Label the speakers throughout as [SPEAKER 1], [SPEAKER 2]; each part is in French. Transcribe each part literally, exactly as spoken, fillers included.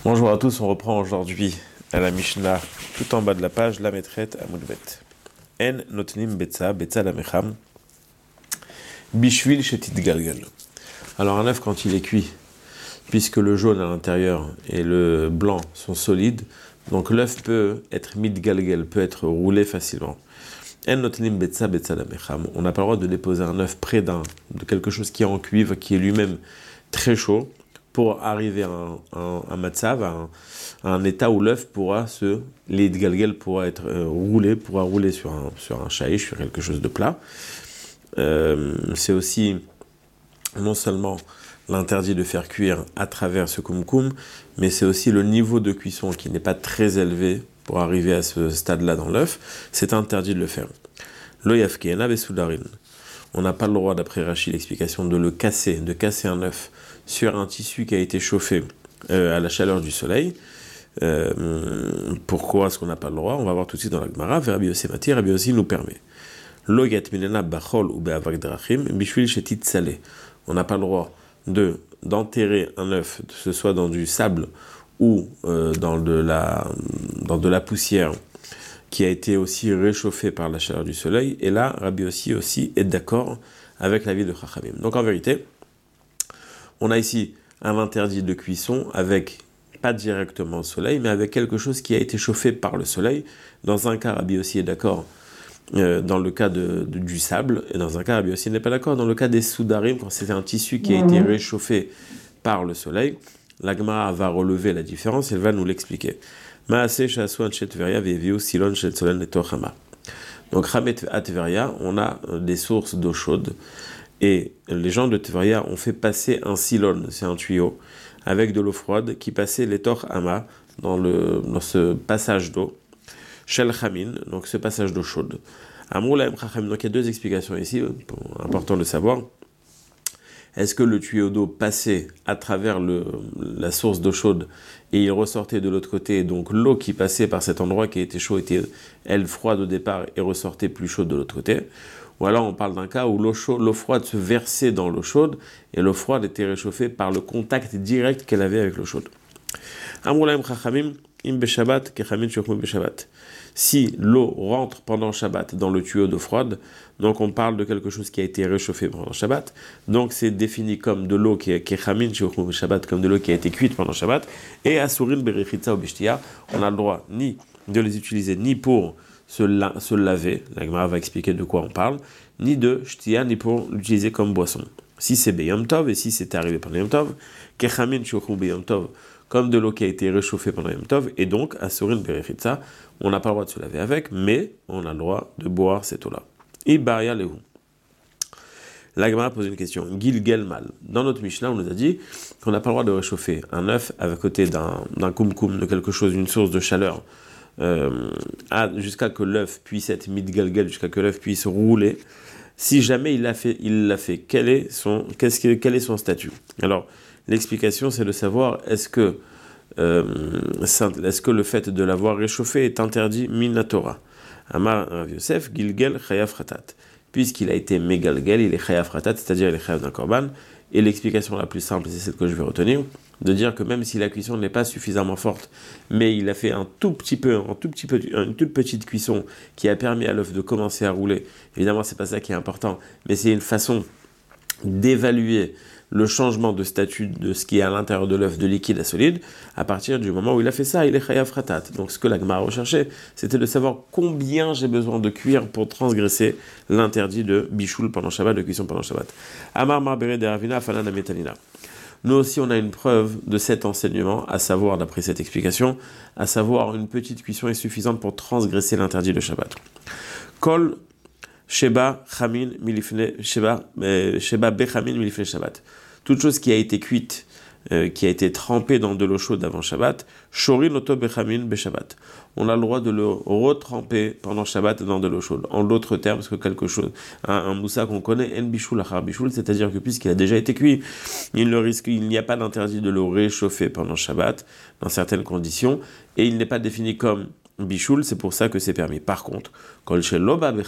[SPEAKER 1] Bonjour à tous, on reprend aujourd'hui à la Mishnah, tout en bas de la page, la maîtrette à Moudbet. En notnim betza, betza la mecham, bishvil shetit galgal. Alors un œuf quand il est cuit, puisque le jaune à l'intérieur et le blanc sont solides, donc l'œuf peut être midgalgal, peut être roulé facilement. En notnim betza, betza la mecham. On n'a pas le droit de déposer un œuf près d'un, de quelque chose qui est en cuivre, qui est lui-même très chaud, pour arriver à un, un, un matzav, à un, à un état où l'œuf pourra se, les galgal pourra être euh, roulé, pourra rouler sur un, sur un shaïch, sur quelque chose de plat. Euh, c'est aussi non seulement l'interdit de faire cuire à travers ce kumkum, mais c'est aussi le niveau de cuisson qui n'est pas très élevé pour arriver à ce stade-là dans l'œuf. C'est interdit de le faire. Lo yafkeena besoudarin. On n'a pas le droit, d'après Rachid, l'explication de le casser, de casser un œuf sur un tissu qui a été chauffé euh, à la chaleur du soleil. Euh, pourquoi est-ce qu'on n'a pas le droit? On va voir tout de suite dans la Gemara. Rabbi Yossi Mati, Rabbi Yossi nous permet. Lo yatminena bachol ou be'avak drachim bishvil shetit salé. On n'a pas le droit de d'enterrer un œuf, que ce soit dans du sable ou euh, dans de la dans de la poussière qui a été aussi réchauffé par la chaleur du soleil, et là, Rabbi Yossi aussi est d'accord avec l'avis de Chachamim. Donc en vérité, on a ici un interdit de cuisson avec, pas directement le soleil, mais avec quelque chose qui a été chauffé par le soleil. Dans un cas, Rabbi Yossi est d'accord euh, dans le cas de, de, du sable, et dans un cas, Rabbi Yossi n'est pas d'accord dans le cas des soudarim, quand c'est un tissu qui a été réchauffé par le soleil. La Gemara va relever la différence, elle va nous l'expliquer. Donc, Ramet à Tveria, on a des sources d'eau chaude, et les gens de Tveria ont fait passer un silon, c'est un tuyau, avec de l'eau froide qui passait les Tor Hama dans, le, dans ce passage d'eau, Shel Chamin, donc ce passage d'eau chaude. Amoulaim Chacham, donc il y a deux explications ici, important de savoir. Est-ce que le tuyau d'eau passait à travers le, la source d'eau chaude et il ressortait de l'autre côté, donc l'eau qui passait par cet endroit qui était chaud était, elle, froide au départ et ressortait plus chaude de l'autre côté? Ou alors on parle d'un cas où l'eau, chaude, l'eau froide se versait dans l'eau chaude et l'eau froide était réchauffée par le contact direct qu'elle avait avec l'eau chaude. Amrulaim chachamim im beshabbat kechamin shokmu beshabbat. Si l'eau rentre pendant Shabbat dans le tuyau d'eau froide, donc on parle de quelque chose qui a été réchauffé pendant Shabbat, donc c'est défini comme de l'eau qui est kechamin shokmu beshabbat, comme de l'eau qui a été cuite pendant Shabbat, et asurin berechitza ou bishtia, on a le droit ni de les utiliser ni pour se, la, se laver, la Gemara va expliquer de quoi on parle, ni de shtia, ni pour l'utiliser comme boisson. Si c'est beyom tov, et si c'est arrivé pendant yom tov, kechamin shokmu beyom tov, comme de l'eau qui a été réchauffée pendant Yom Tov, et donc, à Surin Berechitza, on n'a pas le droit de se laver avec, mais on a le droit de boire cette eau-là. Ibaria lehu. La Gemara pose une question. Gilgel mal. Dans notre Mishnah, on nous a dit qu'on n'a pas le droit de réchauffer un œuf à côté d'un, d'un kumkum, de quelque chose, d'une source de chaleur, euh, à, jusqu'à que l'œuf puisse être midgalgel, jusqu'à que l'œuf puisse rouler. Si jamais il l'a fait, il l'a fait, quel est son, qu'est-ce que, quel est son statut? Alors, l'explication, c'est de savoir est-ce que, euh, est-ce que le fait de l'avoir réchauffé est interdit min Torah. Amar Rav Yosef, Gilgel Chayav Ratat. Puisqu'il a été mégalgel, il est Chayav Ratat, c'est-à-dire il est Chayav d'un korban. Et l'explication la plus simple, c'est celle que je vais retenir, de dire que même si la cuisson n'est pas suffisamment forte, mais il a fait un tout petit peu, un tout petit peu, une toute petite cuisson qui a permis à l'œuf de commencer à rouler. Évidemment, c'est pas ça qui est important, mais c'est une façon d'évaluer le changement de statut de ce qui est à l'intérieur de l'œuf de liquide à solide, à partir du moment où il a fait ça, il est chayav ratat. Donc ce que la Gemara recherchait, c'était de savoir combien j'ai besoin de cuire pour transgresser l'interdit de bichoul pendant Shabbat, de cuisson pendant Shabbat. Amar marbere de ravina fanana metalina. Nous aussi, on a une preuve de cet enseignement, à savoir, d'après cette explication, à savoir une petite cuisson est suffisante pour transgresser l'interdit de Shabbat. Kol Sheba Chamin Milifne Sheba Sheba Bechamin Milifne Shabbat. Toute chose qui a été cuite, euh, qui a été trempée dans de l'eau chaude avant Shabbat, Shorin Oto Bechamin Beshabbat. On a le droit de le retremper pendant Shabbat dans de l'eau chaude. En d'autres termes, parce que quelque chose, un, un moussa qu'on connaît, En Bishul Achar Bishul, c'est-à-dire que puisqu'il a déjà été cuit, il, le risque, il n'y a pas d'interdit de le réchauffer pendant Shabbat, dans certaines conditions, et il n'est pas défini comme Bichoul, c'est pour ça que c'est permis. Par contre, tout ce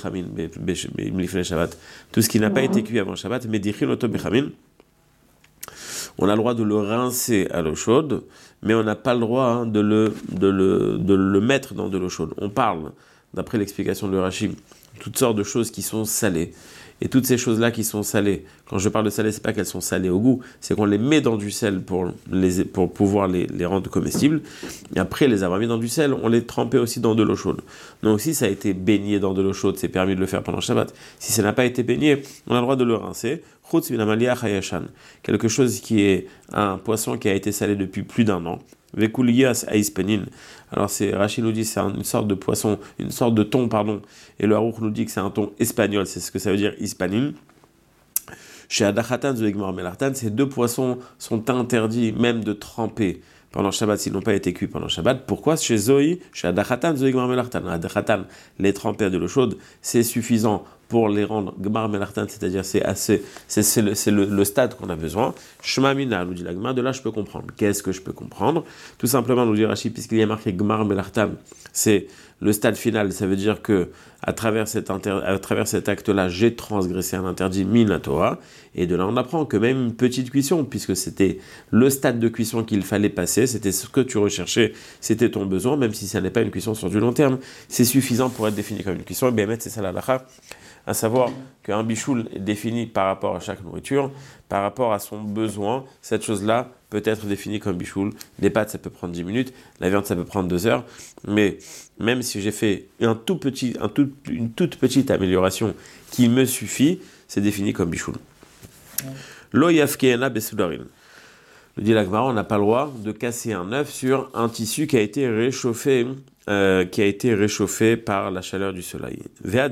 [SPEAKER 1] qui n'a pas été cuit avant Shabbat, on a le droit de le rincer à l'eau chaude, mais on n'a pas le droit hein, de, le, de, le, de le mettre dans de l'eau chaude. On parle, d'après l'explication de Rashi, toutes sortes de choses qui sont salées. Et toutes ces choses-là qui sont salées, quand je parle de salées, c'est pas qu'elles sont salées au goût, c'est qu'on les met dans du sel pour, les, pour pouvoir les, les rendre comestibles. Et après les avoir mis dans du sel, on les trempait aussi dans de l'eau chaude. Donc si ça a été baigné dans de l'eau chaude, c'est permis de le faire pendant Shabbat. Si ça n'a pas été baigné, on a le droit de le rincer. Quelque chose qui est un poisson qui a été salé depuis plus d'un an. Vekulias aispenin. Alors c'est Rachid nous dit c'est une sorte de poisson, une sorte de thon pardon, et le Harouk nous dit que c'est un thon espagnol, c'est ce que ça veut dire hispanin. Chez Adachatan Zoegmar Melartan, ces deux poissons sont interdits même de tremper pendant Shabbat s'ils n'ont pas été cuits pendant Shabbat. Pourquoi? Chez Zoï, chez Adachatan Zoegmar Melartan, Adachatan les tremper de l'eau chaude, c'est suffisant pour les rendre Gmar Melartan, c'est-à-dire c'est assez, c'est, c'est, le, c'est le, le stade qu'on a besoin. Shema Mina, nous dit la Gemara, de là je peux comprendre. Qu'est-ce que je peux comprendre? Tout simplement, nous dit Rashi, puisqu'il y a marqué Gmar Melartan, c'est le stade final, ça veut dire que à travers cet, inter, à travers cet acte-là, j'ai transgressé un interdit Mina Torah, et de là on apprend que même une petite cuisson, puisque c'était le stade de cuisson qu'il fallait passer, c'était ce que tu recherchais, c'était ton besoin, même si ça n'est pas une cuisson sur du long terme, c'est suffisant pour être défini comme une cuisson. Et bien, c'est ça la halakha, à savoir qu'un bichoul est défini par rapport à chaque nourriture, par rapport à son besoin. Cette chose-là peut être définie comme bichoul. Les pâtes, ça peut prendre dix minutes, la viande, ça peut prendre deux heures, mais même si j'ai fait un tout petit, un tout, une toute petite amélioration qui me suffit, c'est défini comme bichoul. Lo yafkeena besoudarin. Le dit la Gemara, on n'a pas le droit de casser un œuf sur un tissu qui a été réchauffé, euh, qui a été réchauffé par la chaleur du soleil. On a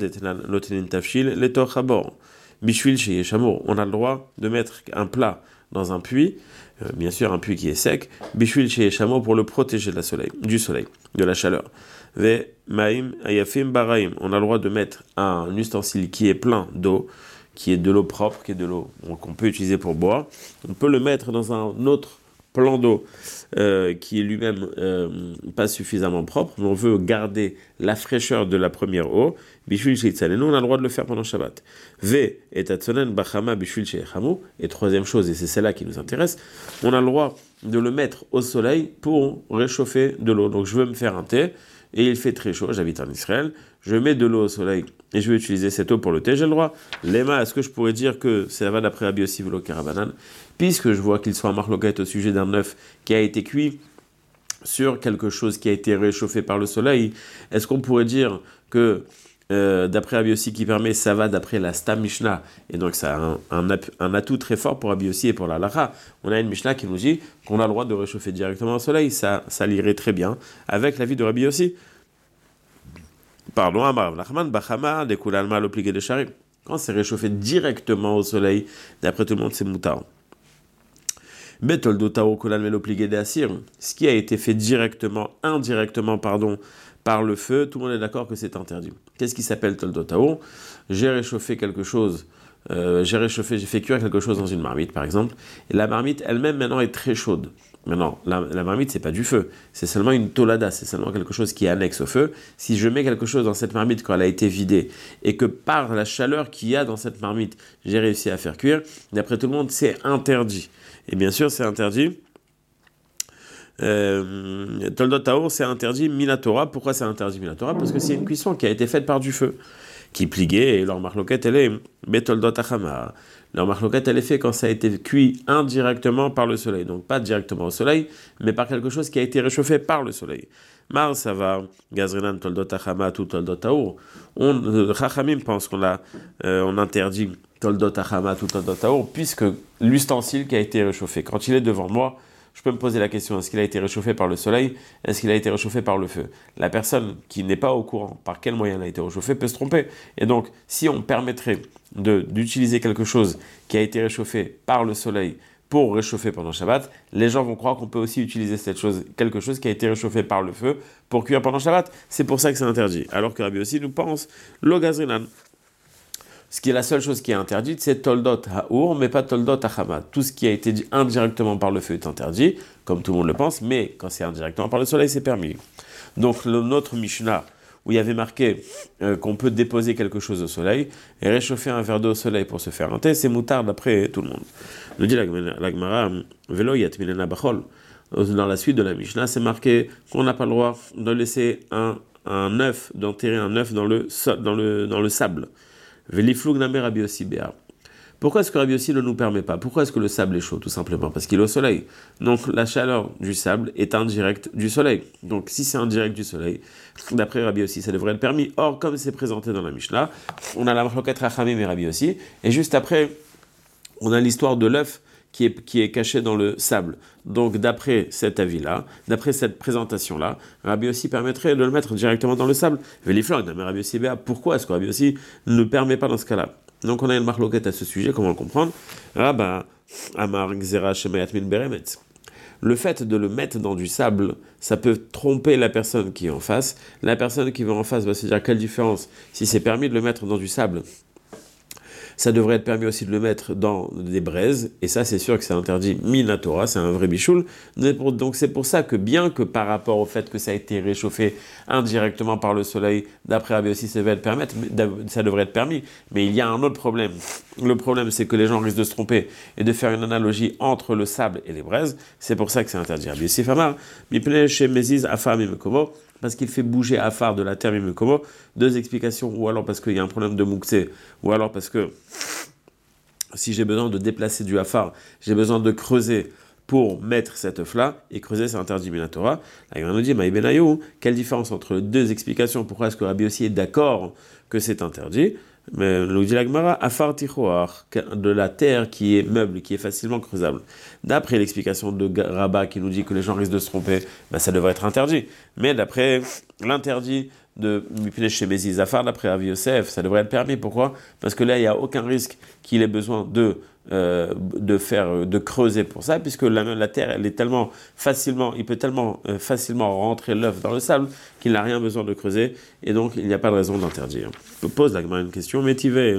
[SPEAKER 1] le droit de mettre un plat dans un puits, euh, bien sûr un puits qui est sec, bishvil chez Yeshamo pour le protéger de la soleil, du soleil, de la chaleur. Ve maim ayafim baraim. On a le droit de mettre un ustensile qui est plein d'eau, qui est de l'eau propre, qui est de l'eau qu'on peut utiliser pour boire. On peut le mettre dans un autre plan d'eau euh, qui est lui-même euh, pas suffisamment propre, mais on veut garder la fraîcheur de la première eau. Bishul sheitzalenu, on a le droit de le faire pendant Shabbat. V et tatsonen bachama bishul sheichamu. Et troisième chose, et c'est celle-là qui nous intéresse, on a le droit de le mettre au soleil pour réchauffer de l'eau. Donc je veux me faire un thé, et il fait très chaud, j'habite en Israël, je mets de l'eau au soleil et je vais utiliser cette eau pour le thé, j'ai le droit. Lema, est-ce que je pourrais dire que ça va d'après Rabbi Yossi v'lo Karabanan, puisque je vois qu'il soit un marloquette au sujet d'un œuf qui a été cuit sur quelque chose qui a été réchauffé par le soleil, est-ce qu'on pourrait dire que euh, d'après Rabbi Yossi qui permet, ça va d'après la Stam Mishnah, et donc ça a un, un, un atout très fort pour Rabbi Yossi et pour la Halacha. On a une Mishnah qui nous dit qu'on a le droit de réchauffer directement au soleil, ça, ça lirait très bien avec l'avis de Rabbi Yossi. Pardon, Amar Nachman Bachama de Kulalma l'obligé de Sharim. Quand c'est réchauffé directement au soleil, d'après tout le monde, c'est moutar. Betol Tao Kulalma l'obligé de Asir. Ce qui a été fait directement, indirectement, pardon, par le feu, tout le monde est d'accord que c'est interdit. Qu'est-ce qui s'appelle Toldo Tao? J'ai réchauffé quelque chose, euh, j'ai réchauffé, j'ai fait cuire quelque chose dans une marmite, par exemple, et la marmite elle-même maintenant est très chaude. Maintenant, la, la marmite, c'est pas du feu, c'est seulement une tolada, c'est seulement quelque chose qui est annexe au feu. Si je mets quelque chose dans cette marmite quand elle a été vidée, et que par la chaleur qu'il y a dans cette marmite, j'ai réussi à faire cuire, d'après tout le monde, c'est interdit. Et bien sûr, c'est interdit. Euh, Toldot Taor, c'est interdit Minatora. Pourquoi c'est interdit Minatora? Parce que c'est une cuisson qui a été faite par du feu, qui pliguait, et leur marloquette, elle est Betoldot Achama. Leur marloquette, elle est faite quand ça a été cuit indirectement par le soleil. Donc pas directement au soleil, mais par quelque chose qui a été réchauffé par le soleil. Mar, ça va, Gazrenan, Toldot Achama, tout Toldot Taor. On, Chachamim pense qu'on a, euh, on interdit Toldot Achama, tout Toldot Taor, puisque l'ustensile qui a été réchauffé, quand il est devant moi, je peux me poser la question, est-ce qu'il a été réchauffé par le soleil? Est-ce qu'il a été réchauffé par le feu? La personne qui n'est pas au courant par quel moyen il a été réchauffé peut se tromper. Et donc, si on permettrait de, d'utiliser quelque chose qui a été réchauffé par le soleil pour réchauffer pendant Shabbat, les gens vont croire qu'on peut aussi utiliser cette chose, quelque chose qui a été réchauffé par le feu pour cuire pendant Shabbat. C'est pour ça que c'est interdit. Alors que Rabbi aussi nous pense, lo gazrinan. Ce qui est la seule chose qui est interdite, c'est Toldot Ha'ur, mais pas Toldot Hachama. Tout ce qui a été dit indirectement par le feu est interdit, comme tout le monde le pense, mais quand c'est indirectement par le soleil, c'est permis. Donc le, notre Mishnah, où il y avait marqué euh, qu'on peut déposer quelque chose au soleil, et réchauffer un verre d'eau au soleil pour se faire un thé, c'est moutard d'après tout le monde. Nous dit la Gemara, Velo yat milena bachol. dans la suite de la Mishnah, c'est marqué qu'on n'a pas le droit de laisser un, un œuf, d'enterrer un œuf dans le, dans le, dans le sable. Veliflug namer Rabbi Yossi Béa. Pourquoi est-ce que Rabbi Yossi ne nous permet pas? Pourquoi est-ce que le sable est chaud? Tout simplement parce qu'il est au soleil. Donc la chaleur du sable est indirecte du soleil. Donc si c'est indirect du soleil, d'après Rabbi Yossi, ça devrait être permis. Or, comme c'est présenté dans la Mishnah, on a la Machloket Rachamim et Rabbi Yossi, et juste après, on a l'histoire de l'œuf qui est, qui est caché dans le sable. Donc d'après cet avis-là, d'après cette présentation-là, Rabbi Yossi permettrait de le mettre directement dans le sable. Rabbi Yossi, pourquoi est-ce que Rabbi Yossi ne le permet pas dans ce cas-là? Donc on a une marloquette à ce sujet, comment le comprendre? Rabba Amar Gzera Shemayat Min Beremet. Le fait de le mettre dans du sable, ça peut tromper la personne qui est en face. La personne qui va en face va se dire quelle différence si c'est permis de le mettre dans du sable. Ça devrait être permis aussi de le mettre dans des braises, et ça c'est sûr que c'est interdit minatora, c'est un vrai bichoul. Donc c'est pour ça que bien que par rapport au fait que ça a été réchauffé indirectement par le soleil, d'après Rabbi Yossi, ça devrait être permis, ça devrait être permis. Mais il y a un autre problème. Le problème c'est que les gens risquent de se tromper et de faire une analogie entre le sable et les braises. C'est pour ça que c'est interdit. Rabbi Yossi Famar, mipnei shemeziz afar mimekomo, parce qu'il fait bouger Afar de la terre mimekomo. Deux explications, ou alors parce qu'il y a un problème de mouktsé, ou alors parce que si j'ai besoin de déplacer du Afar, j'ai besoin de creuser pour mettre cette œuf-là, et creuser c'est interdit minatora. Là, il nous dit, Maï Benayou, quelle différence entre les deux explications? Pourquoi est-ce que Rabbi Yossi est d'accord que c'est interdit? Mais nous dit la Gemara, Afar tichoar, de la terre qui est meuble, qui est facilement creusable. D'après l'explication de Rabat qui nous dit que les gens risquent de se tromper, ben ça devrait être interdit. Mais d'après l'interdit de Mipnei Shemezi Zafar, d'après Rabbi Yosef, ça devrait être permis. Pourquoi? Parce que là, il n'y a aucun risque qu'il ait besoin de, euh, de faire, de creuser pour ça, puisque la, la terre, elle est tellement facilement, il peut tellement euh, facilement rentrer l'œuf dans le sable qu'il n'a rien besoin de creuser, et donc il n'y a pas de raison d'interdire. Je pose la une question, mais tu vas.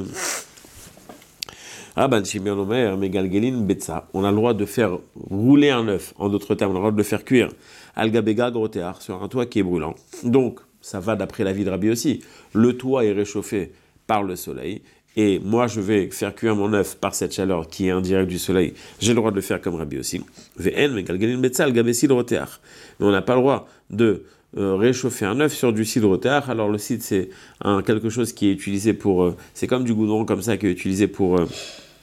[SPEAKER 1] Ah ben Shimon Omer, Megalgelin Betsa. On a le droit de faire rouler un œuf, en d'autres termes, on a le droit de le faire cuire. Algabega Grotear, sur un toit qui est brûlant. Donc, ça va d'après l'avis de Rabbi aussi. Le toit est réchauffé par le soleil, et moi je vais faire cuire mon œuf par cette chaleur qui est indirecte du soleil. J'ai le droit de le faire comme Rabbi aussi. Vn Megalgelin Betsa, Algabesi Grotear. Mais on n'a pas le droit de Euh, réchauffer un œuf sur du cidre terre. Alors le cidre c'est un, quelque chose qui est utilisé pour euh, c'est comme du goudron comme ça qui est utilisé pour euh,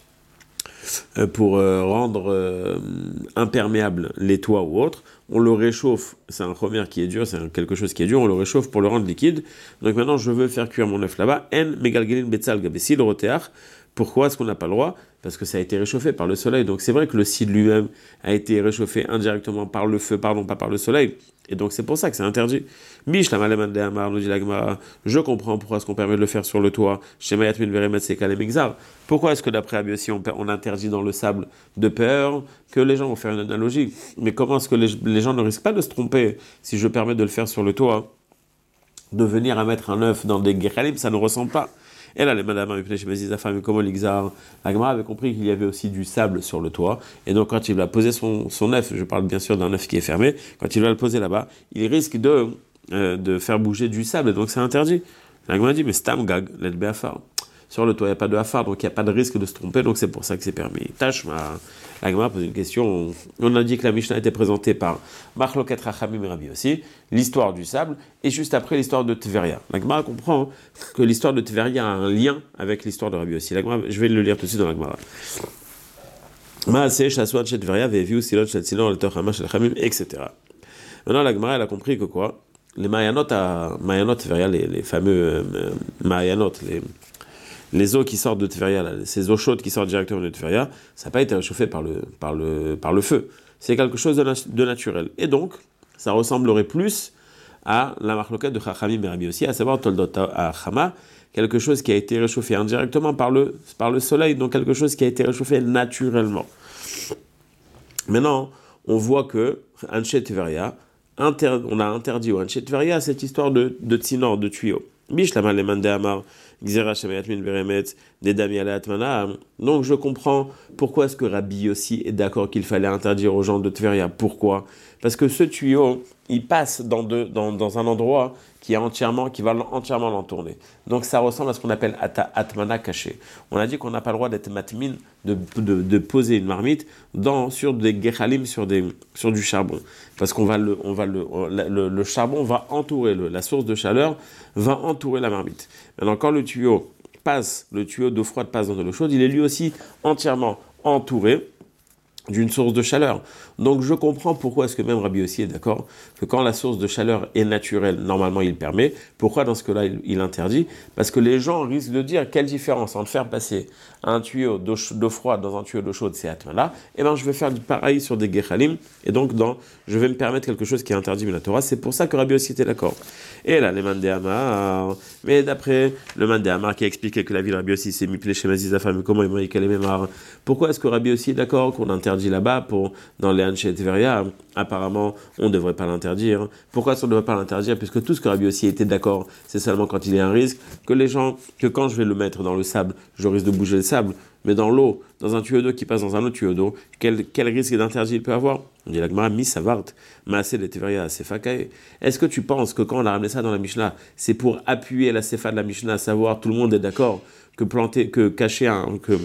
[SPEAKER 1] euh, pour euh, rendre euh, imperméable les toits ou autres. On le réchauffe, c'est un chomère qui est dur, c'est un, quelque chose qui est dur, on le réchauffe pour le rendre liquide. Donc maintenant je veux faire cuire mon œuf là-bas. En megalgelin betzal gabe cidre terre. Pourquoi est-ce qu'on n'a pas le droit? Parce que ça a été réchauffé par le soleil. Donc c'est vrai que le cidre lui-même a été réchauffé indirectement par le feu, pardon, pas par le soleil. Et donc c'est pour ça que c'est interdit. Bish la malemande amar, nous dit la Gemara, je comprends pourquoi est-ce qu'on permet de le faire sur le toit. Chez Mayat min veremet c'est kalem exar. Pourquoi est-ce que d'après Rabbi Yossi on, on interdit dans le sable de peur que les gens vont faire une analogie? Mais comment est-ce que les, les gens ne risquent pas de se tromper si je permets de le faire sur le toit? De venir à mettre un œuf dans des guéchalim, ça ne ressemble pas. Et là, les madames, comment l'Ixar, la Gemara avait compris qu'il y avait aussi du sable sur le toit. Et donc, quand il va poser son, son œuf, je parle bien sûr d'un œuf qui est fermé, quand il va le poser là-bas, il risque de, euh, de faire bouger du sable. Et donc, c'est interdit. La Gemara dit, mais stam gag, let be afar. Sur le toit, il n'y a pas de afar, donc il n'y a pas de risque de se tromper, donc c'est pour ça que c'est permis. Tashma, la Gemara pose une question. On a dit que la Mishnah était présentée par Machloket Rachamim et Rabbi aussi, l'histoire du sable, et juste après l'histoire de Tveria. La Gemara comprend que l'histoire de Tveria a un lien avec l'histoire de Rabbi aussi. La Gemara, je vais le lire tout de suite dans la Gemara. Maaseh, Shaswad, Tveria, Veviu, Silot, Shalsilon, Le Torhama, Shalchamim, et cetera. Maintenant, la Gemara, elle a compris que quoi? Les Mayanot, à Mayanot, Tveria, les, les fameux euh, Mayanot, les. Les eaux qui sortent de Tveria, là, ces eaux chaudes qui sortent directement de Tveria, ça n'a pas été réchauffé par le, par le, par le feu. C'est quelque chose de, na- de naturel. Et donc, ça ressemblerait plus à la marloquette de Chachamim et Rabbi aussi, à savoir Toldot Chama, quelque chose qui a été réchauffé indirectement par le, par le soleil, donc quelque chose qui a été réchauffé naturellement. Maintenant, on voit que Anshe Tveria, inter, on a interdit au Anshe Tveria cette histoire de, de tsinor, de tuyau. Bishlama le mande amar. Donc je comprends pourquoi est-ce que Rabbi Yossi est d'accord qu'il fallait interdire aux gens de Tveria. Pourquoi? Parce que ce tuyau, il passe dans, de, dans, dans un endroit qui est entièrement, qui va entièrement l'entourner. Donc ça ressemble à ce qu'on appelle ata, atmana caché. On a dit qu'on n'a pas le droit d'être matmin, de, de, de poser une marmite dans, sur des gechalim, sur, des, sur du charbon. Parce qu'on va le, on va le, le, le charbon va entourer, le, la source de chaleur va entourer la marmite. Maintenant, quand le tuyau passe, le tuyau d'eau froide passe dans de l'eau chaude, il est lui aussi entièrement entouré d'une source de chaleur. Donc je comprends pourquoi est-ce que même Rabbi Yossi est d'accord que quand la source de chaleur est naturelle, normalement il permet. Pourquoi dans ce cas-là il, il interdit? Parce que les gens risquent de dire quelle différence entre faire passer un tuyau d'eau, d'eau froide dans un tuyau d'eau chaude, c'est atma-là, et bien je vais faire du pareil sur des gechalim, et donc dans, je vais me permettre quelque chose qui est interdit mais la Torah. C'est pour ça que Rabbi Yossi était d'accord. Et là les Mandé Amar, mais d'après le Mandé Amar qui a expliqué que la vie de Rabbi Yossi s'est muplée chez Mazizafar, mais comment il m'a dit qu'elle est mémoire, pourquoi est-ce que Rabbi Yossi est d'accord qu'on interdit là-bas pour dans les Anshe Tveria? Apparemment on ne devrait pas l'interdire. Pourquoi est-ce qu'on ne devrait pas l'interdire? Puisque tout ce que Rabbi Yossi était d'accord, c'est seulement quand il y a un risque, que les gens, que quand je vais le mettre dans le sable, je risque de bouger le sable, mais dans l'eau, dans un tuyau d'eau qui passe dans un autre tuyau d'eau, quel, quel risque d'interdit il peut avoir? On dit la Gemara, mi savart, maaseh le Tveria sefakae. Est-ce que tu penses que quand on a ramené ça dans la Mishnah, c'est pour appuyer la sefa de la Mishnah, à savoir tout le monde est d'accord que planter, que cacher un, que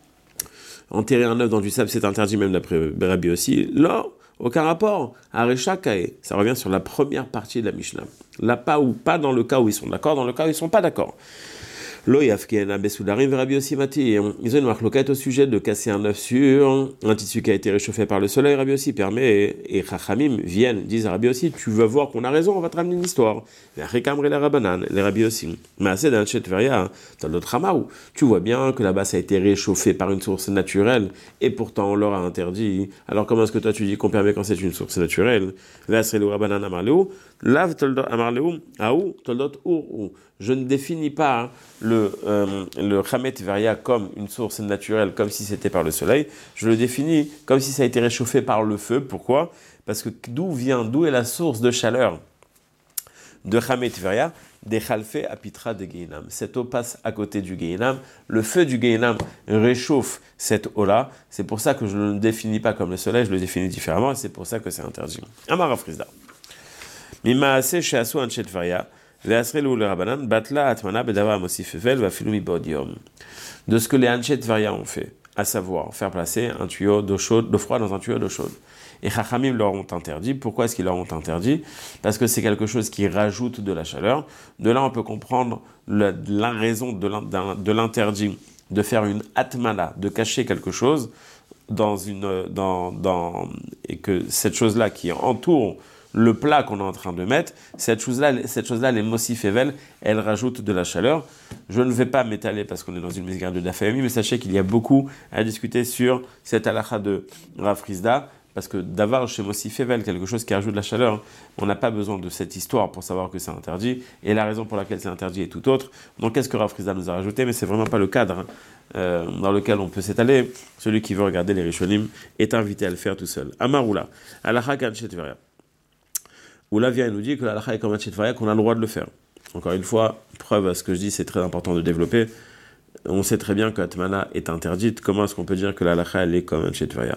[SPEAKER 1] enterrer un œuf dans du sable, c'est interdit même d'après Rabbi Yossi? Là, aucun rapport. Arecha kae, ça revient sur la première partie de la Mishnah. Là, pas ou pas dans le cas où ils sont d'accord, dans le cas où ils sont pas d'accord. Lo yafkena besoudarim Rabbi Yossi mati. Ils ont une marloquette au sujet de casser un œuf sur un tissu qui a été réchauffé par le soleil. Rabbi Yossi permet, et Chachamim viennent, disent à Rabbi Yossi, tu veux voir qu'on a raison, on va te ramener une histoire. Les Rabanan, les Rabbi Yossi. Mais assez d'un Chetveria, dans notre Hamaou. Tu vois bien que là-bas ça a été réchauffé par une source naturelle, et pourtant on leur a interdit. Alors comment est-ce que toi tu dis qu'on permet quand c'est une source naturelle? Rabanan Amarleu, Lav Toldot Amarleu, Aou, Toldot Ur. Je ne définis pas le, euh, le Chamet Veria comme une source naturelle, comme si c'était par le soleil. Je le définis comme si ça a été réchauffé par le feu. Pourquoi? Parce que d'où vient, d'où est la source de chaleur de Chamet Veria? Des Chalfé Apitra de Geinam. Cette eau passe à côté du Geinam. Le feu du Geinam réchauffe cette eau-là. C'est pour ça que je ne le définis pas comme le soleil, je le définis différemment et c'est pour ça que c'est interdit. Amar Afrizda. Mimaase Sheasu Anchet Veria. De ce que les Anshe Tveria ont fait, à savoir faire placer un tuyau d'eau chaude, d'eau froide dans un tuyau d'eau chaude. Et Chachamim leur ont interdit. Pourquoi est-ce qu'ils leur ont interdit? Parce que c'est quelque chose qui rajoute de la chaleur. De là, on peut comprendre la, la raison de l'interdit de faire une atmana, de cacher quelque chose dans une, dans, dans, et que cette chose-là qui entoure le plat qu'on est en train de mettre, cette chose-là, cette chose-là, les Mosifevel, elle rajoute de la chaleur. Je ne vais pas m'étaler parce qu'on est dans une mesgare de Dafayami, mais sachez qu'il y a beaucoup à discuter sur cette halakha de Rav Frizda, parce que d'avoir chez Mosifevel quelque chose qui rajoute de la chaleur, on n'a pas besoin de cette histoire pour savoir que c'est interdit, et la raison pour laquelle c'est interdit est tout autre. Donc qu'est-ce que Rav Frizda nous a rajouté? Mais c'est vraiment pas le cadre hein, euh, dans lequel on peut s'étaler. Celui qui veut regarder les Rishonim est invité à le faire tout seul. Amaroula, halakha kanchet veria. Où là vient et nous dit que la halakha est comme un Tveria, qu'on a le droit de le faire. Encore une fois, preuve à ce que je dis, c'est très important de développer. On sait très bien que Atmana est interdite. Comment est-ce qu'on peut dire que la halakha elle est comme un Tveria?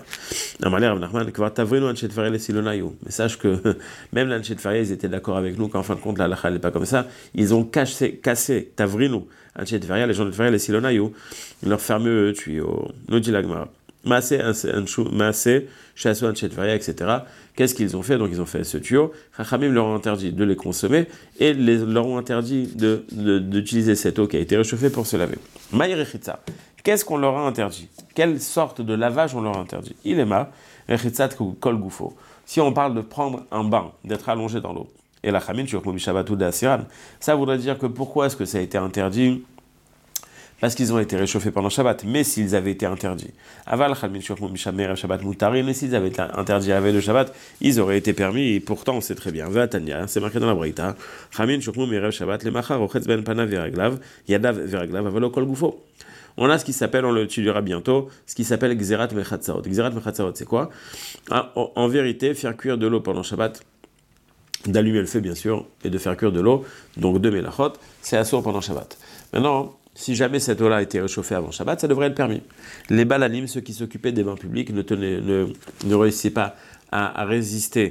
[SPEAKER 1] Mais sache que même la Tveria, ils étaient d'accord avec nous qu'en fin de compte la halakha n'est pas comme ça. Ils ont cassé, cassé Tavrinu, un Tveria, les gens de Tveria, les Silonayu, leur fameux tuyau. Nous dit l'Agmara. Maasé, Maasé, Chassou, Anchetveria, et cetera. Qu'est-ce qu'ils ont fait? Donc ils ont fait ce tuyau. Chachamim leur ont interdit de les consommer et les, leur ont interdit de, de, d'utiliser cette eau qui a été réchauffée pour se laver. Maïrechitza. Qu'est-ce qu'on leur a interdit? Quelle sorte de lavage on leur a interdit? Ilema, Rechitzat Kol Gufo. Si on parle de prendre un bain, d'être allongé dans l'eau, et la Chamin, ça voudrait dire que pourquoi est-ce que ça a été interdit? Parce qu'ils ont été réchauffés pendant Shabbat, mais s'ils avaient été interdits. Aval, Chalmin, Shokmo, Mishamer, Shabbat, Moutarim, mais s'ils avaient été interdits à la veille de Shabbat, ils auraient été permis, et pourtant, c'est très bien. Vatania, c'est marqué dans la Braïta. Chalmin, Shokmo, Mirev, Shabbat, les Machar, Ochetz, Ben, Pana, Veraglav, Yadav, Veraglav, Avalo, Kol Gufo. On a ce qui s'appelle, on le étudiera bientôt, ce qui s'appelle Xerat Mechatzaot. Xerat Mechatzaot, c'est quoi? Ah, en, en vérité, faire cuire de l'eau pendant Shabbat, d'allumer le feu, bien sûr, et de faire cuire de l'eau, donc de Melachot, c'est assourd pendant Shabbat. Maintenant, si jamais cette eau-là a été réchauffée avant Shabbat, ça devrait être permis. Les balanim, ceux qui s'occupaient des bains publics, ne, tenaient, ne, ne réussissaient pas à, à résister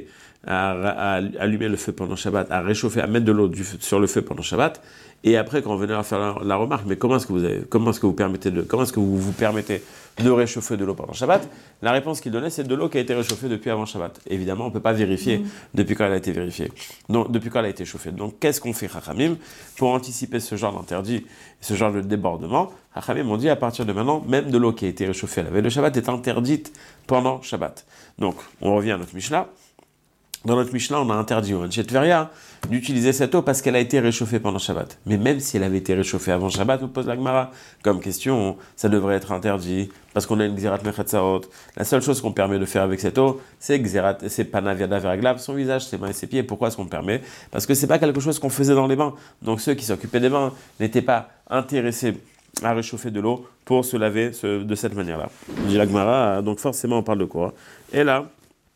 [SPEAKER 1] à, à allumer le feu pendant Shabbat, à réchauffer, à mettre de l'eau du feu, sur le feu pendant Shabbat. Et après, quand on venait à faire la, la remarque, mais comment est-ce que vous avez, comment est-ce que vous permettez de, comment est-ce que vous vous permettez de réchauffer de l'eau pendant Shabbat? La réponse qu'il donnait, c'est de l'eau qui a été réchauffée depuis avant Shabbat. Évidemment, on ne peut pas vérifier mmh. depuis quand elle a été vérifiée. Donc, depuis quand elle a été chauffée. Donc, qu'est-ce qu'on fait, Chachamim, pour anticiper ce genre d'interdit, ce genre de débordement? Chachamim ont dit, à partir de maintenant, même de l'eau qui a été réchauffée à la veille de Shabbat est interdite pendant Shabbat. Donc, on revient à notre Mishnah. Dans notre Mishnah, on a interdit au Anshe Tveria d'utiliser cette eau parce qu'elle a été réchauffée pendant Shabbat. Mais même si elle avait été réchauffée avant Shabbat, nous pose la Gemara comme question, ça devrait être interdit parce qu'on a une Gzerat Mechatzaot. La seule chose qu'on permet de faire avec cette eau, c'est Gzerat, c'est Panav Yadav Veraglav, son visage, ses mains et ses pieds. Pourquoi est-ce qu'on le permet? Parce que c'est pas quelque chose qu'on faisait dans les bains. Donc ceux qui s'occupaient des bains n'étaient pas intéressés à réchauffer de l'eau pour se laver ce, de cette manière-là. Dit la Gemara, donc forcément on parle de quoi? Et là,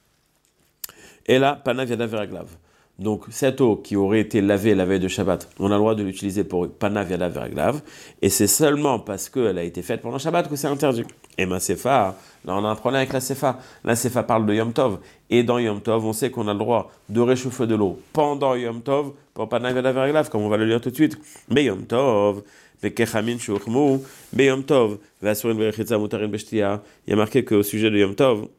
[SPEAKER 1] Et là, Panav Yadav Veraglav. Donc, cette eau qui aurait été lavée la veille de Shabbat, on a le droit de l'utiliser pour Panav Yadav Veraglav. Et c'est seulement parce qu'elle a été faite pendant Shabbat que c'est interdit. Et ma Sefa, là on a un problème avec la Sefa. La Sefa parle de Yom Tov. Et dans Yom Tov, on sait qu'on a le droit de réchauffer de l'eau pendant Yom Tov pour Panav Yadav Veraglav, comme on va le lire tout de suite. Mais Yom Tov, Vekechamin Shuchmu, mais Yom Tov, Vasurin Berechitza Mutarin Beshtia. Il y a marqué qu'au sujet de Yom Tov,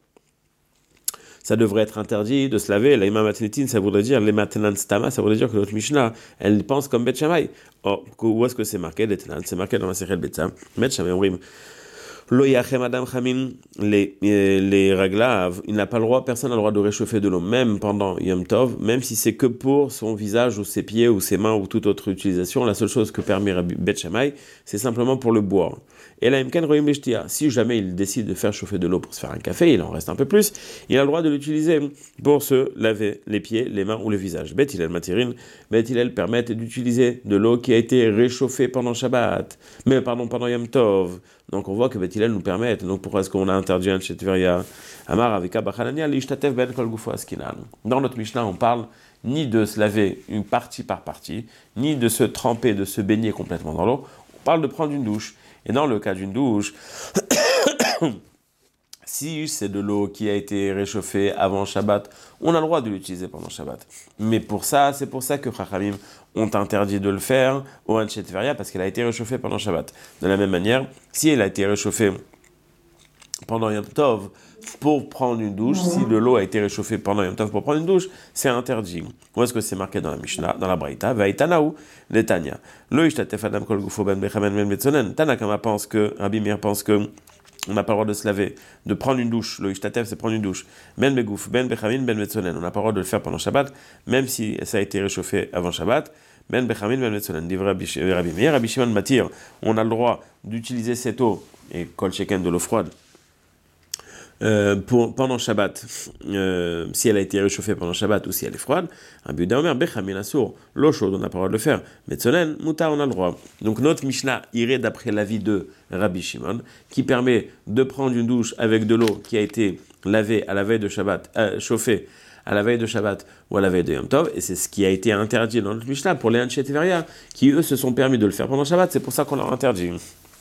[SPEAKER 1] ça devrait être interdit de se laver. L'Aïma Matnitin, ça voudrait dire, les Matenan Stama, ça voudrait dire que notre Mishnah, elle pense comme Bet Shammai. Oh, où est-ce que c'est marqué, les Tenan? C'est marqué dans la Sechel Betza. Bet Shammai, on rime. Lo yachem adam chamin, les, les raglav, il n'a pas le droit, personne n'a le droit de réchauffer de l'eau, même pendant Yom Tov, même si c'est que pour son visage ou ses pieds ou ses mains ou toute autre utilisation. La seule chose que permet Bet Shammai, c'est simplement pour le boire. Et là, si jamais il décide de faire chauffer de l'eau pour se faire un café, il en reste un peu plus, il a le droit de l'utiliser pour se laver les pieds, les mains ou le visage. Bet Hillel Matirin, Bet Hillel permet d'utiliser de l'eau qui a été réchauffée pendant Shabbat, mais pardon, pendant Yom Tov. Donc on voit que Bet Hillel nous permet. Donc pourquoi est-ce qu'on a interdit un Tveria? Amar Avika Bachanania l'ishtatev ben kol gufo askinan. Dans notre Mishnah, on parle ni de se laver une partie par partie, ni de se tremper, de se baigner complètement dans l'eau. On parle de prendre une douche. Et dans le cas d'une douche, si c'est de l'eau qui a été réchauffée avant Shabbat, on a le droit de l'utiliser pendant Shabbat. Mais pour ça, c'est pour ça que Chachamim ont interdit de le faire au Anshe Tveria parce qu'elle a été réchauffée pendant Shabbat. De la même manière, si elle a été réchauffée pendant Yom Tov pour prendre une douche, si de l'eau a été réchauffée pendant Yom Tov pour prendre une douche, c'est interdit. Où est-ce que c'est marqué dans la Mishnah, dans la Braïta? Vaïtanaou, l'Etania. Lo ishtatef adam kol gufo ben bechamen ben betzonen. Tanakama pense que, Rabbi Meir pense que on n'a pas le droit de se laver, de prendre une douche. Lo ishtatef, c'est prendre une douche. Ben begouf, ben bechamin, ben betzonen. On n'a pas le droit de le faire pendant Shabbat, même si ça a été réchauffé avant Shabbat. Ben bechamin, ben betzonen. Dit Rabbi Meir, Rabbi Shimon Matir, on a le droit d'utiliser cette eau, et kol sheken de l'eau froide, Euh, pour, pendant Shabbat, euh, si elle a été réchauffée pendant Shabbat ou si elle est froide, Rabbi Yehuda Omer, Bechamin Asur, l'eau chaude, on n'a pas le droit de le faire. Metzonen, Muta, on a le droit. Donc notre Mishnah irait d'après l'avis de Rabbi Shimon, qui permet de prendre une douche avec de l'eau qui a été lavée à la veille de Shabbat, euh, chauffée à la veille de Shabbat ou à la veille de Yom Tov, et c'est ce qui a été interdit dans notre Mishnah pour les Anshe Tveria, qui eux se sont permis de le faire pendant Shabbat, c'est pour ça qu'on leur interdit.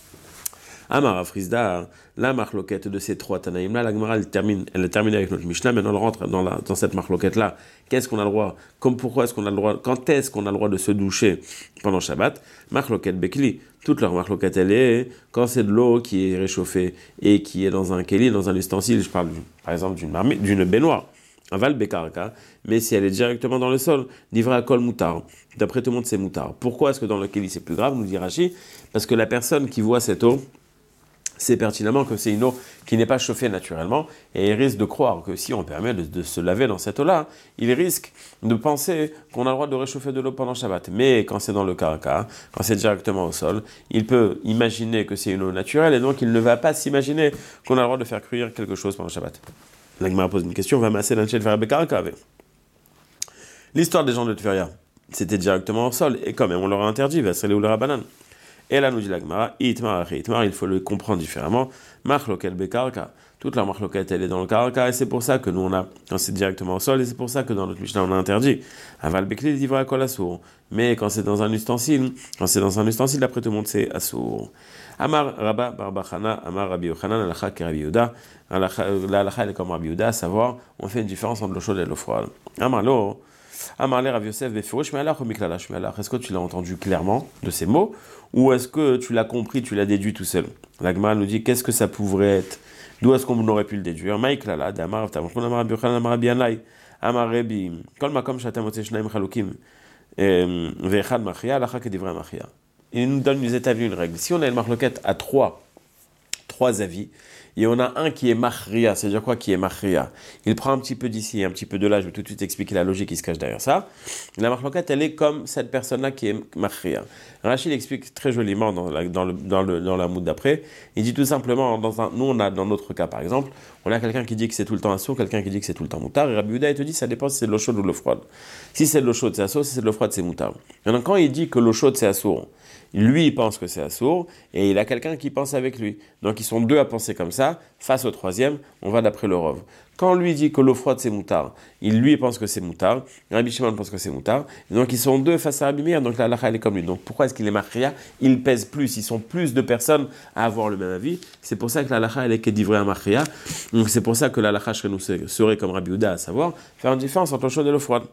[SPEAKER 1] Amar Afrizda, la marloquette de ces trois Tanaïm là, la Gemara elle termine, elle est terminée avec notre Mishnah, maintenant elle rentre dans, la, dans cette marloquette là. Qu'est-ce qu'on a le droit, comme pourquoi est-ce qu'on a le droit, quand est-ce qu'on a le droit de se doucher pendant Shabbat? Marloquette Bekli, toute leur marloquette elle est quand c'est de l'eau qui est réchauffée et qui est dans un keli, dans un ustensile, je parle par exemple d'une marmite, d'une baignoire. Aval Bekarka, mais si elle est directement dans le sol, livrée à kol moutar. D'après tout le monde, c'est moutar. Pourquoi est-ce que dans le keli c'est plus grave, nous dit Rashi? Parce que la personne qui voit cette eau, c'est pertinemment que c'est une eau qui n'est pas chauffée naturellement, et il risque de croire que si on permet de, de se laver dans cette eau-là, il risque de penser qu'on a le droit de réchauffer de l'eau pendant Shabbat. Mais quand c'est dans le karaka, quand c'est directement au sol, il peut imaginer que c'est une eau naturelle, et donc il ne va pas s'imaginer qu'on a le droit de faire cuire quelque chose pendant Shabbat. La Gemara pose une question, va masser l'anchel faire bekaraka avec. L'histoire des gens de Tveria, c'était directement au sol, et quand même on leur a interdit, va se ou le rabanan. Et là, nous dit la Gemara, Itmar, Itmar, il faut le comprendre différemment. Machlokel bekarka. toute la marloquette, elle est dans le karaka, et c'est pour ça que nous, on a, quand c'est directement au sol, et c'est pour ça que dans notre Mishnah, on a interdit. Aval bekli divra kol assour. Mais quand c'est dans un ustensile, quand c'est dans un ustensile, après tout le monde, c'est assour. Amar Rabba Barbachana, Amar Rabbi Yochanan, Alacha ki Rabbi Yehuda. La halacha, elle est comme Rabbi Yehuda, à savoir, on fait une différence entre l'eau chaude et l'eau froide. Amar lo, Amar le Rav Yosef befirouch, mais alors, miklalash, mais alors, est-ce que tu l'as entendu clairement de ces mots, ou est-ce que tu l'as compris, tu l'as déduit tout seul? La Gemara nous dit, qu'est-ce que ça pourrait être? D'où est-ce qu'on aurait pu le déduire? Maïklala, d'Amar, Tamachon, Amar Rabbi Yochanan, Amar Rabbi Yanai, Amar Rabbi, Kol makom shatam otse shnaim chalukim, ve'echad machia, halacha kedivra machia. Il nous donne, nous établit une règle. Si on a une marloquette à trois, trois avis, et on a un qui est machria, c'est-à-dire quoi qui est machria? Il prend un petit peu d'ici et un petit peu de là, je vais tout de suite expliquer la logique qui se cache derrière ça. La marloquette, elle est comme cette personne-là qui est machria. Rachid explique très joliment dans la, dans le, dans le, dans la mood d'après, il dit tout simplement, dans un, nous on a dans notre cas par exemple, on a quelqu'un qui dit que c'est tout le temps assaut, quelqu'un qui dit que c'est tout le temps moutard, et Rabbi Yehuda il te dit ça dépend si c'est de l'eau chaude ou de l'eau froide. Si c'est de l'eau chaude c'est assaut, si c'est de l'eau froide c'est moutard. Et donc quand il dit que l'eau chaude c'est assaut, lui il pense que c'est assour et il a quelqu'un qui pense avec lui. Donc ils sont deux à penser comme ça, face au troisième, on va d'après le Rov. Quand lui dit que l'eau froide c'est moutard, il lui pense que c'est moutard, Rabbi Shimon pense que c'est moutard, donc ils sont deux face à Rabbi Meir, donc la halakha elle est comme lui. Donc pourquoi est-ce qu'il est machria? Il pèse plus, ils sont plus de personnes à avoir le même avis, c'est pour ça que la halakha elle est qu'édivrée à machria, donc c'est pour ça que la halakha chez nous serait comme Rabbi Yehuda, à savoir faire une différence entre l'eau chaude et l'eau froide.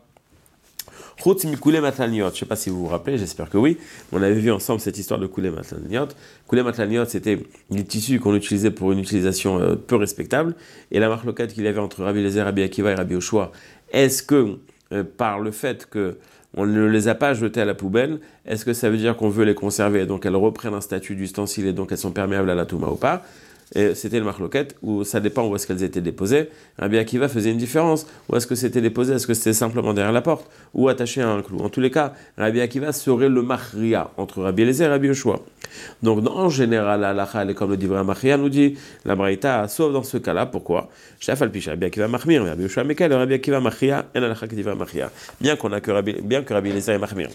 [SPEAKER 1] Chutz mi-koulé matlaniot, je ne sais pas si vous vous rappelez, j'espère que oui. On avait vu ensemble cette histoire de koulé matlaniot. Koulé matlaniot, c'était des tissus qu'on utilisait pour une utilisation euh, peu respectable. Et la marloquette qu'il y avait entre Rabbi Eliezer, Rabbi Akiva et Rabbi Yoshua, est-ce que euh, par le fait que on ne les a pas jetées à la poubelle, est-ce que ça veut dire qu'on veut les conserver et donc elles reprennent un statut d'ustensile et donc elles sont perméables à la touma ou pas? Et c'était le marloquette, où ça dépend où est-ce qu'elles étaient déposées. Rabbi Akiva faisait une différence. Où est-ce que c'était déposé? Est-ce que c'était simplement derrière la porte ou attaché à un clou? En tous les cas, Rabbi Akiva serait le machria entre Rabbi Eliezer et Rabbi Yoshua. Donc, en général, la halakha, elle est comme le divra machria nous dit, la braïta, sauf dans ce cas-là. Pourquoi? Shafal picha, Rabbi Akiva machmir, Rabbi Yoshua mekel, Rabbi Akiva machria, en halakha que divra machria. Bien qu'on a que Rabbi, bien que Rabbi Eliezer est machmir.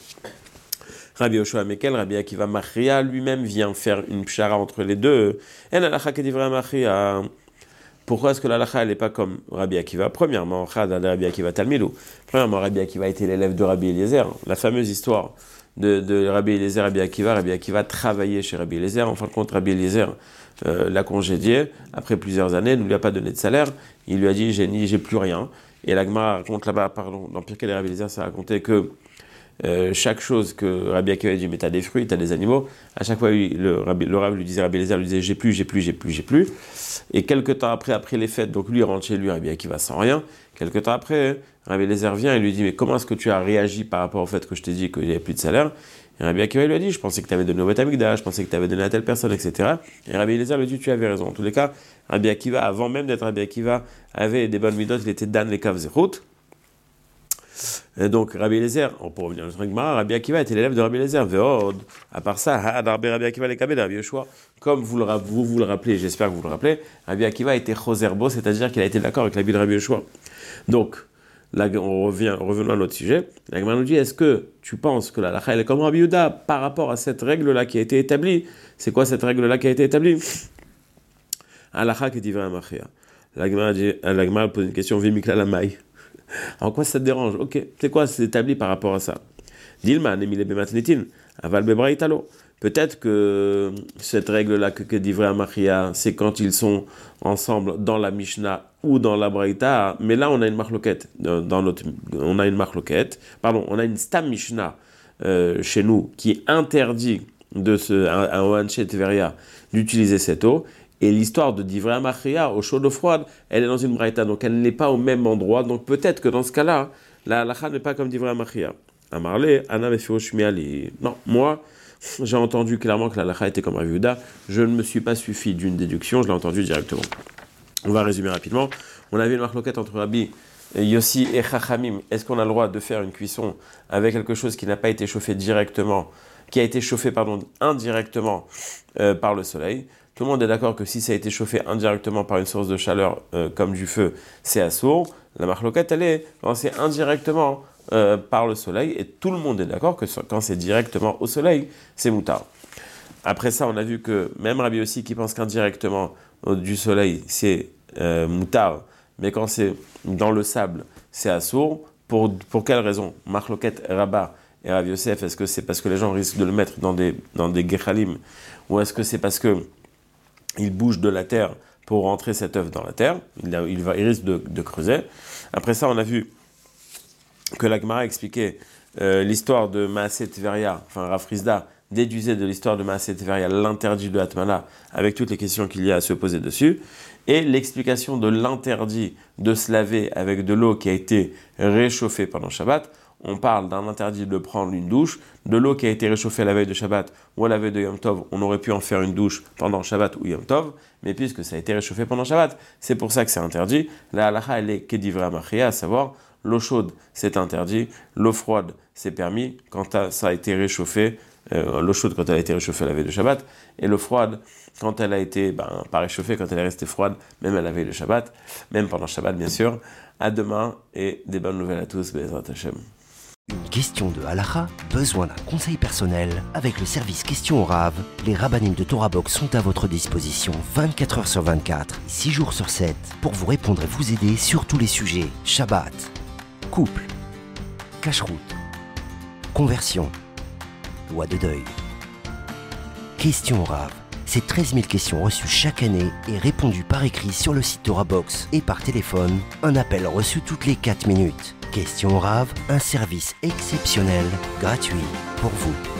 [SPEAKER 1] Rabbi Yoshua Mekel, Rabbi Akiva Machria, lui-même vient faire une pshara entre les deux. En halakha kedivra machria. Pourquoi est-ce que l'halakha n'est pas comme Rabbi Akiva? Premièrement, Rabbi Akiva Talmidou. Premièrement, Rabbi Akiva était l'élève de Rabbi Eliezer. La fameuse histoire de, de Rabbi Eliezer, Rabbi Akiva. Rabbi Akiva travaillait chez Rabbi Eliezer. En fin de compte, Rabbi Eliezer euh, l'a congédié. Après plusieurs années, ne lui a pas donné de salaire. Il lui a dit, j'ai, ni, j'ai plus rien. Et la Gemara raconte là-bas, pardon, dans Pirkei de Rabbi Eliezer, ça racontait que Euh, chaque chose que Rabbi Akiva dit, mais t'as des fruits, t'as des animaux, à chaque fois le Rabbi, le Rabbi lui disait, Rabbi Eliezer lui disait, j'ai plus, j'ai plus, j'ai plus, j'ai plus. Et quelques temps après, après les fêtes, donc lui il rentre chez lui, Rabbi Akiva sans rien. Quelques temps après, Rabbi Eliezer vient et lui dit, mais comment est-ce que tu as réagi par rapport au fait que je t'ai dit qu'il n'y avait plus de salaire? Et Rabbi Akiva lui a dit, je pensais que tu avais donné au Beth Amikdash, je pensais que tu avais donné à telle personne, et cetera. Et Rabbi Eliezer lui dit, tu avais raison. En tous les cas, Rabbi Akiva, avant même d'être Rabbi Akiva, avait des bonnes midotes, il était Dan Lekav Zechut. Et donc Rabbi Eliezer, pour revenir à notre Gemara, Rabbi Akiva était l'élève de Rabbi Eliezer. Ve'od, à part ça, Rabbi Akiva lekabed Rabbi Yoshua. Comme vous, le, vous vous le rappelez, j'espère que vous le rappelez, Rabbi Akiva était choserbo, c'est-à-dire qu'il a été d'accord avec l'avis de Rabbi Yoshua. Donc, là, on revient, revenons à notre sujet. La Gemara nous dit, est-ce que tu penses que la halakha est comme Rabbi Yehuda par rapport à cette règle-là qui a été établie? C'est quoi cette règle-là qui a été établie? Halakha qui dit machia. La Gemara pose une question, vimikla la maille. En quoi ça te dérange? Ok, c'est quoi c'est établi par rapport à ça? Dilma, Nemile Bematnetin, Aval Bebraitalo. Peut-être que cette règle-là que, que dit vrai Machia, c'est quand ils sont ensemble dans la Mishnah ou dans la Braïta, mais là on a une marloquette. Dans notre, on a une marloquette, pardon, on a une Stam Mishnah euh, chez nous qui interdit de ce, un, un Oanchet Veria d'utiliser cette eau. Et l'histoire de Divrei Machria, au chaud d'eau froide, elle est dans une braïta, donc elle n'est pas au même endroit. Donc peut-être que dans ce cas-là, la halakha n'est pas comme Divrei Machria. Amarle, Ana Mefirosh Miali. Non, moi, j'ai entendu clairement que la halakha était comme Rabbi Yehuda. Je ne me suis pas suffi d'une déduction, je l'ai entendu directement. On va résumer rapidement. On avait une marloquette entre Rabbi Yossi et Chachamim. Est-ce qu'on a le droit de faire une cuisson avec quelque chose qui n'a pas été chauffé directement, qui a été chauffé, pardon, indirectement euh, par le soleil? Tout le monde est d'accord que si ça a été chauffé indirectement par une source de chaleur euh, comme du feu, c'est assour. La marloquette, elle est quand c'est indirectement euh, par le soleil, et tout le monde est d'accord que quand c'est directement au soleil, c'est moutard. Après ça, on a vu que même Rabbi aussi qui pense qu'indirectement euh, du soleil, c'est euh, moutar, mais quand c'est dans le sable, c'est assour. Pour, pour quelle raison? Marloket Rabat et Rav Yosef, est-ce que c'est parce que les gens risquent de le mettre dans des, dans des gechalim, ou est-ce que c'est parce que il bouge de la terre pour rentrer cet œuf dans la terre, il, a, il, va, il risque de, de creuser. Après ça, on a vu que la Gemara expliquait euh, l'histoire de Maaseh Tveria, enfin Rav Frisda déduisait de l'histoire de Maaseh Tveria l'interdit de Hatmana, avec toutes les questions qu'il y a à se poser dessus, et l'explication de l'interdit de se laver avec de l'eau qui a été réchauffée pendant Shabbat. On parle d'un interdit de prendre une douche, de l'eau qui a été réchauffée la veille de Shabbat ou à la veille de Yom Tov, on aurait pu en faire une douche pendant Shabbat ou Yom Tov, mais puisque ça a été réchauffé pendant Shabbat, c'est pour ça que c'est interdit. La halacha, elle est kedivra machia, à savoir, l'eau chaude, c'est interdit, l'eau froide, c'est permis, quand ça a été réchauffé, euh, l'eau chaude quand elle a été réchauffée la veille de Shabbat, et l'eau froide quand elle a été, ben, pas réchauffée, quand elle est restée froide, même à la veille de Shabbat, même pendant Shabbat, bien sûr. À demain, et des bonnes nouvelles à tous, Be'ezrat Hashem.
[SPEAKER 2] Une question de halakha, besoin d'un conseil personnel? Avec le service Question au Rav, les rabbinim de Torah Box sont à votre disposition vingt-quatre heures sur vingt-quatre, six jours sur sept, pour vous répondre et vous aider sur tous les sujets. Shabbat, couple, cache-route, conversion, loi de deuil. Question au Rav, c'est treize mille questions reçues chaque année et répondues par écrit sur le site Torah Box et par téléphone, un appel reçu toutes les quatre minutes. Question au Rav, un service exceptionnel, gratuit pour vous.